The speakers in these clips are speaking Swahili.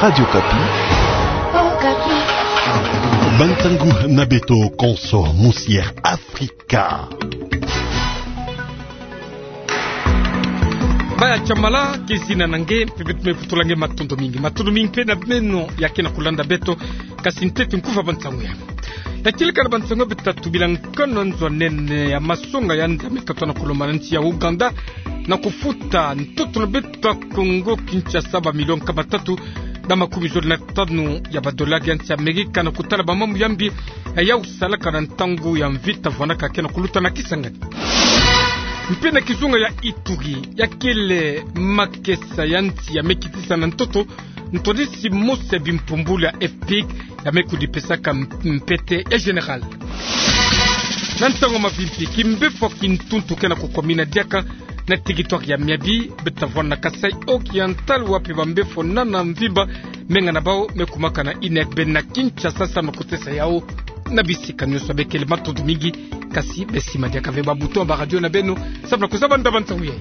Radio Kapi. Oh, Kapi. Bantangu Nabeto Consort Moussière Africa. Baya chamala kisina nange pepetume kutulange matondo mingi pena meno yake na kulanda beto kasintete nkufa bantangu ya yakilika na bantangu betatu bilankono nzo nene ya masonga ya ndame katona kulomananti ya Uganda na kufuta ntoto na beto Kongo Kinshasa ba milioni kama 3 na 15 ya badolari ya nchi Amerika na kutala ba mambo yambi ya usalaka na ntangu ya mvita vanaka kena kuluta na Kisangani. Mpena kizunga ya Ituri ya kele makesa ya nti ya mekitisa na ntoto ntodisi mose bimpumbulu ya FPIC ya mekudipesaka mpete ya general. Nantango mavimpi kimbefo kintuntu kena kukomina diaka na territoire ya Miabi betavwana Kasai Oriental wapi bambefo nana mvimba menga na bao mekumaka na inek ben na Kinshasa sasa makotesa yao na bisika nyoso bekele matondo mingi kasi besima dia kaveba buto ba radio na beno sabna kusaba ndabanza uye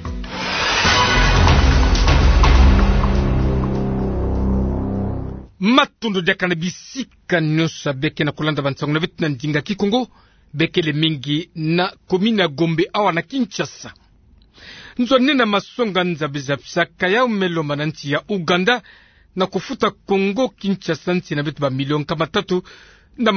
matondo dia kana bisika nyoso beke na kulanda bantsongo na betna ndinga kikongo bekele mingi na komina Gombe awa na Kinshasa nzone na masonga nzabizapsa kaya umelo mananti ya Uganda na kufuta Kongo Kinshasa nti na betu ba milioni kama 3 na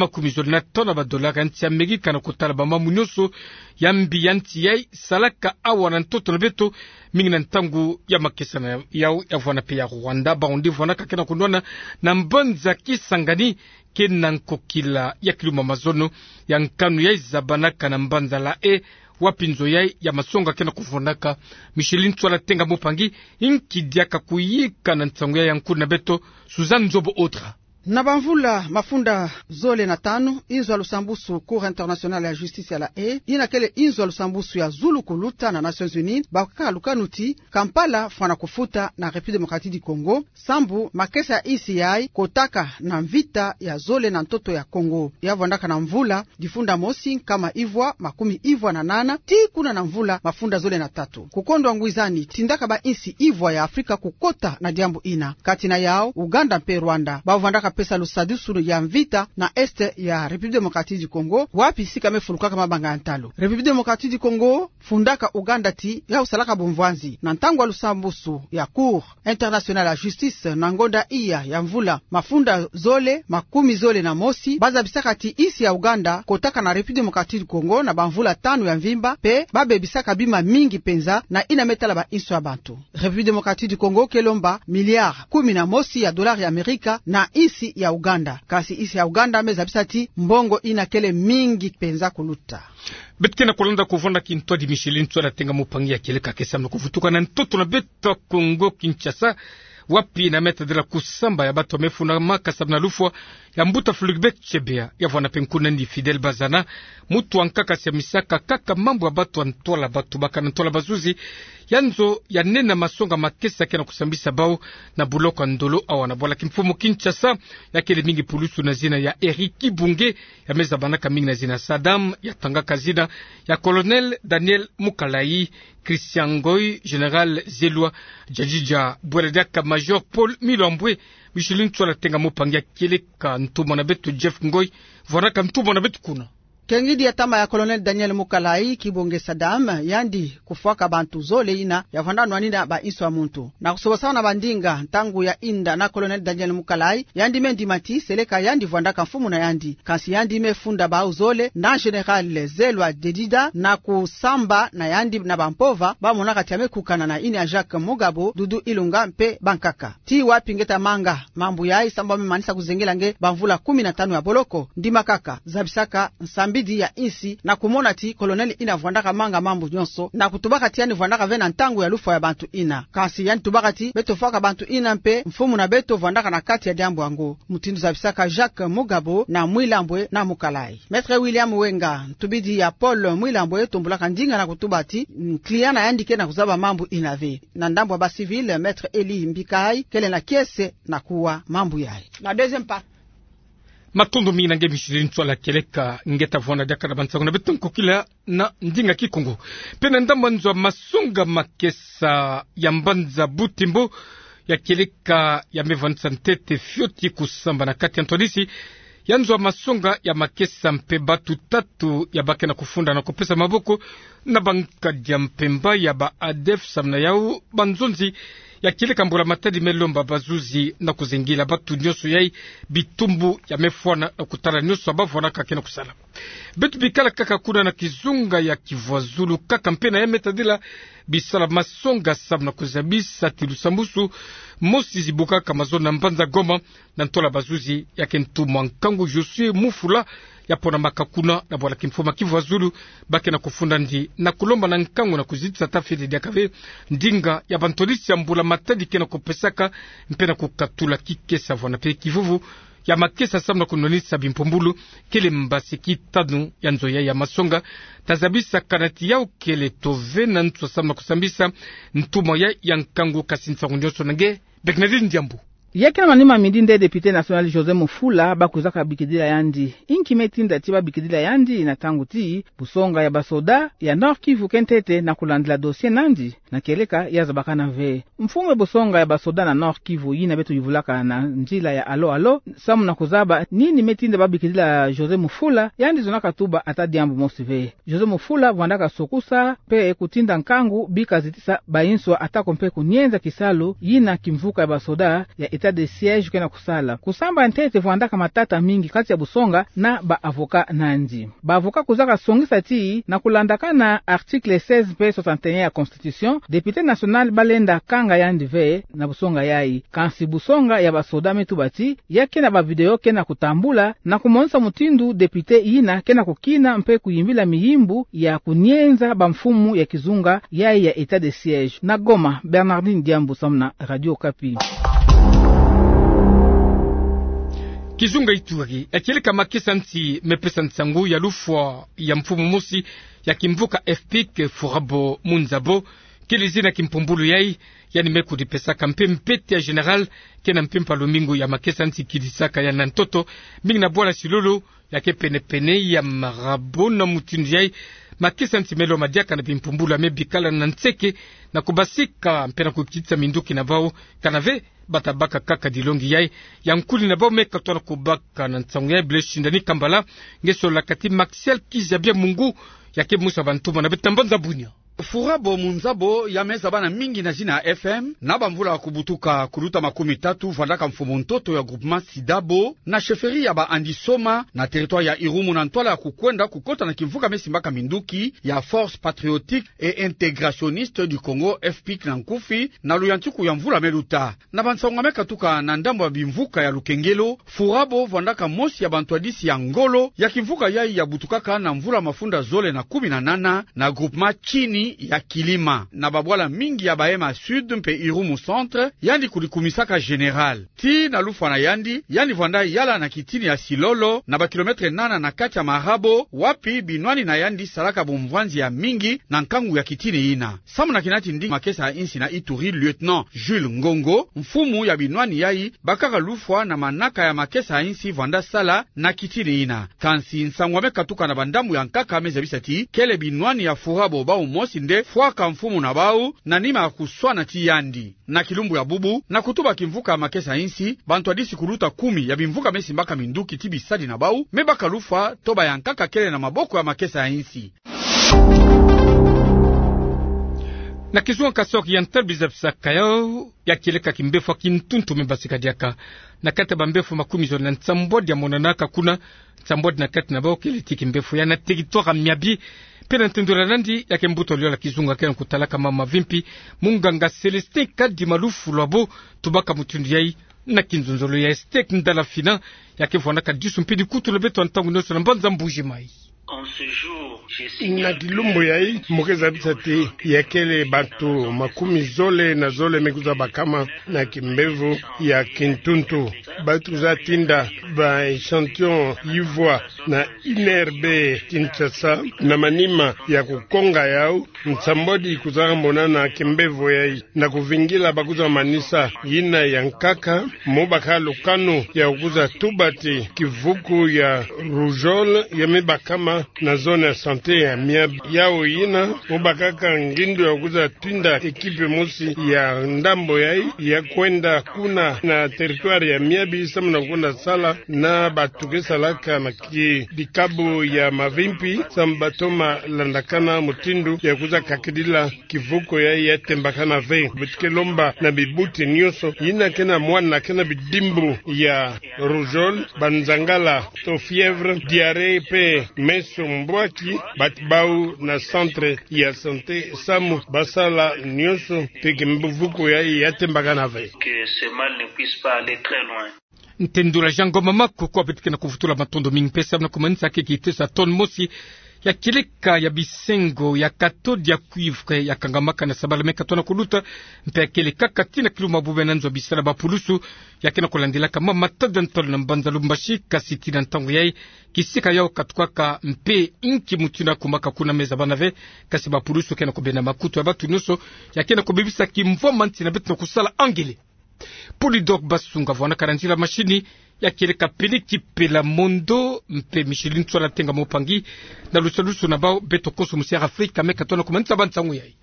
15 ba dolari nti Amerika na kutala ba mamunyoso yambi yanti yai salaka awa na ntoto na betu mingi na ntangu ya makesa na yao ya vwana pe ya Rwanda ba ondi vwana kakena kundwana na mbonza Kisangani kena nkokila ya kiluma mazono ya nkanu ya izabanaka na mbanza la wapinzo yai ya masonga kena kuvonaka Michelin Twala tenga mopangi inki diaka kuyika na ntangu ya nkuru na beto Suzanne Zobo Otra. Na banvula mafunda zole na 5 inzo ya Lusambusu Cour Internationale ya Justice ya la ina kele inzo ya Lusambusu ya Zulu kuluta na Nations Unies bakaka lukanuti Kampala fana kufuta na République Démocratique du Congo sambu makesa ya ECI kotaka na mvita ya zole na ntoto ya Congo ya vondaka na mvula difunda mosi kama ivwa makumi ivwa na 8 ti kuna na mvula mafunda zole na 3 kukondwa ngwizani tindaka ba insi ivwa ya Afrika kukota na diambu ina kati na yao Uganda mpe Rwanda ba vondaka pesa lusadusuru ya mvita na este ya République Démocratique du Congo wapi sika mefuluka kama banga ntalo République Démocratique du Congo fundaka Uganda ti ya usalaka bomvwanzi na ntangwa Lusambusu ya Cour Internationale ya Justice na ngonda iya ya mvula mafunda zole makumi zole na mosi baza bisaka ti isi ya Uganda kotaka na République Démocratique du Congo na bamvula 5 ya mvimba pe babe bisaka bima mingi penza na ina metala ba inso ya bantu République Démocratique du Congo kelomba miliard 11 ya dolari ya Amerika na isi ya Uganda kasi isi ya Uganda mezabisati mbongo ina kele mingi penza kuluta betkena kolanda kuvonda kintwa di Michelin Twala tenga mopangi ya keleka kesamna kufutuka na ntoto na beto Kongo Kinshasa wapi na meta de la kusamba ya bato mefuna makasabna lufwa ya mbuta Fulbert Chebea ya vwana penkuna ndi Fidel Bazana mutu wankaka semisaka kaka mambo ya bato antola bato baka nantola bazuzi yanzo ya nena masonga makesa kena kusambisa bao na buloko ndolo awana bola kimfumo Kinshasa ya kele mingi pulusu na zina ya Eriki Bunge ya meza banaka mingi na zina Saddam ya tangaka zina ya Colonel Daniel Mukalai Christian Ngoy General Zelwa Jajija Bweredaka Major Paul Milambwe Michelin Twala tenga mopangia keleka ntuma na betu Jeff Ngoy vonaka ntuma na betu kuna kengidi ya tama ya Colonel Daniel Mukalai Kibonge Saddam yandi kufuaka bantu zole ina ya vandano anina ba iswa muntu na kusobosa na bandinga tangu ya inda na Colonel Daniel Mukalai yandi mendi mati seleka yandi vandaka mfumu na yandi kasi yandi mefunda ba uzole na General Zelwa Dedida na kusamba na yandi na bampova ba monaka tiame kukana na ini ya Jacques Mugabo Dudu Ilunga mpe bankaka ti wapi ngeta manga mambu yai samba memanisa kuzengela nge bamvula 15 ya boloko ndima kaka zabisaka bidi ya insi na kumona ti koloneli ina vwandaka manga mambu nyonso na kutubaka ti yani vwandaka vena ntangu ya lufu ya bantu ina kasi yani tubaka ti beto faka bantu ina mpe mfumu na beto vwandaka na kati ya diambu ango mutindu za bisaka Jacques Mugabo na Mwilambwe na Mukalai Maître William Wenga tubidi ya Paul Mwilambwe tumbulaka ndinga na kutubati kliana yandike na kuzaba mambu inave na ndambu ba civil Maître Eli Mbikai kele na kiese na kuwa mambu yai na deuxième part matondo mingi na nge Michelin Twala keleka ngeta vona daka na bansango na beton kokila na ndinga kikongo pena ndamba nzwa masonga makesa ya mbanza Butimbo ya kilika ya mevanisa ntete fyoti kusamba na kati Antonisi yanzwa masonga ya makesa mpe batu tatu ya bake na kufunda na kupesa maboko na bankadia mpemba ya ba ADF samna yao banzonzi ya kilika mbula matadi melomba bazuzi na kuzingila batu nyoso yai bitumbu ya mefwana na kutala nyoso abavwana kakena kusala betu bikala kaka kuna na kizunga ya Kivwazulu kaka mpena ya metadila bisala masonga sabna kuzabisa tilusambusu mosi zibuka kamazona mbanza Goma na ntola bazuzi ya kentu mwankangu Josué Mufula ya pona makakuna na bwala kimfuma Kivwazulu bake na kufunda ndi na kulomba na nkangu na kuzitsa tafiri diakave ndinga ya bantolisi ya mbula matadi kena kupesaka mpena kukatula kikesa vwana pe kivuvu ya makesa samna kunonisa bimpumbulu kele mbasiki tanu ya nzoya ya masonga tazabisa kanati yao kele tove na ntwa samna kusambisa ntumo ya nkangu kasinsa kunyoso nange Beknadine Ndiambu yakina manima midinde député national José Mufula bakuzaka bikidila yandi inki metinda tiba bikidila yandi na tangu ti busonga ya basoda ya Nord Kivu kentete na kulandila dossier nandi na keleka ya zabakana ve mfume busonga ya basoda na Nord Kivu yina betu yivulaka na njila ya alo samu na kuzaba nini metinda babikidila José Mufula yandi zonaka tuba ata diambu mosive José Mufula vandaka sokusa pe kutinda nkangu bika zitisa bainswa atako mpe kunyenza kisalu yina kimvuka ya basoda ya de siège kena kusala kusamba ntete vuandaka matata mingi kati ya busonga na ba avoka nandi ba avoka kuzaka songisa ti na kulandaka na article 16 pe 61 ya constitution député national balenda kanga yandi ve na busonga yai kansi busonga ya basoda metu bati yake na ba video kena kutambula na kumonsa mutindu député ina kena kukina mpe kuyimbila mihimbu ya kunyenza ba mfumu ya kizunga yai ya état de siège na Goma. Bernardine Diambu samna Radio Kapi. Kizunga Ituri akilika makesa nti mepesa nsangu ya lufwa ya mfumu mosi ya kimvuka FPIC Furabo Munzabo kilizina kimpumbulu yai yani meku di pesa kampe mpete ya general kena mpempa lumingu ya makesa nti kidisaka ya nantoto mingi na bwala silolo ya pene ya marabo na mutindu yai makesa nti melo madiaka na bimpumbulu amebikala na nseke na kubasika mpena kukitsa minduki na bao kanave batabaka kaka dilongi yai yankuli na bao meka toana kubaka na nsangu yai bleshindani kambala ngeso lakati Maxiel Kizabia Mungu yake musa bantuma na betambanza bunya Furabo Munzabo ya meza bana mingi na jina FM na bamvula wa kubutuka kuruta 30 vandaka mfumu ntoto ya groupement Sidabo na sheferi ya ba Andisoma na territoire ya Irumu na ntwala ya kukwenda kukota na kimvuka mesimbaka minduki ya Force Patriotique et Intégrationniste du Congo FPIC na Nkufi na luyantuku ya mvula meluta na bansonga meka tuka na ndambo ya bimvuka ya Lukengelo. Furabo vandaka mosi ya bantwadisi ya Ngolo ya kimvuka yai ya butukaka na mvula mafunda zole na 18 na groupement chini ya Kilima na babwala mingi ya Bahema Sud mpe Irumu Centre yandi kulikumisaka general ti na lufa na yandi vanda yala na kitini ya Silolo na bakilometre 8 na kati ya Marabo wapi binwani na yandi salaka bomvanzi ya mingi na nkangu ya kitini ina samu na kinati ndi makesa ya insi na Ituri. Lieutenant Jules Ngongo mfumu ya binwani yai bakaka lufa na manaka ya makesa ya insi vanda sala na kitini ina kansi nsangwame katuka na bandamu ya nkaka mezabisa ti kele binwani ya Furabo bao mosi nde fuaka mfumu na bau na nima ya kuswana ti yandi na kilumbu ya bubu na kutuba kimvuka makesa insi bantu adisi kuluta 10 ya bimvuka mesi mbaka minduki tibi sadi na bau mebaka lufa toba ya nkaka kele na maboko ya makesa ya insi na kizunga kasoki yantar bizabisa kayo ya kileka kimbefu kintuntu membasika diaka na kata bambefu makumizo na nsambodi ya monanaka kuna nsambodi na kati na bao kiliti kimbefu ya na territoire miabi pena ntendura nandi ya kembuto lio la kizunga kena kutalaka mama vimpi munganga Celestin Kadi Malufu lwabo tubaka mutundi yai na kinzunzolo ya estek ndala fina ya kevwana kadisu mpidi kutu lebeto antangu noso na mbanza mbuji mai na kilumbu yai mukeza bisate yakele bantu makumi zole na zole mekuza bakama na kimbevu ya kintuntu batu za tinda ba echantion yivwa na inerbe Kinshasa na manima ya kukonga yao nsambodi kuzara mbona na kimbevu yai na kuvingila bakuza manisa yina ya nkaka mobaka lukano ya kukuza tubati kivuku ya rujol ya mebakama gouvernement na zone ya sante ya Miabi yao ina mubakaka ngindo ya kuza twinda ekipe mosi ya ndambo yai ya kwenda kuna na territoire ya Miabi sama na kwenda sala na batuke salaka na ki bikabo ya mavimpi sama batoma landakana mutindu ya kuza kakidila kivuko yai ya tembakana ve bitike lomba na bibuti nyoso ina kena mwana kena bidimbu ya rougeole banzangala to fièvre diarrhée pe meso mbwaki batbau na centre ya santé samu basala nyoso teke mbuvuko ya tembakana ve que ce mal ne puisse pas aller très loin. Ntendula jango mamako kwa bitike na kuvutula matondo mingi pesa na kumanisa kekitesa ton mosi ya kileka ya bisengo ya katodi ya cuivre ya kangamaka na sabala meka tona kuluta mpe ya kileka katina kiluma bube nanzo bisala bapulusu ya kena kulandila kama matada ntolo na mbanza lumbashi kasiti na ntango yai kisika yao katukwaka mpe inki mutuna kumaka kuna meza banave kasi bapulusu kena kubena makutu ya batu nuso ya kena kubibisa kimvwa manti na betu na kusala angele Polydor Basunga vwana karanjila mashini ya kireka peliki pela mondo mpe Michelin tswala tenga mopangi na lusalusu na bao beto konso musia Afrika meka tona kumanisa bantangu yai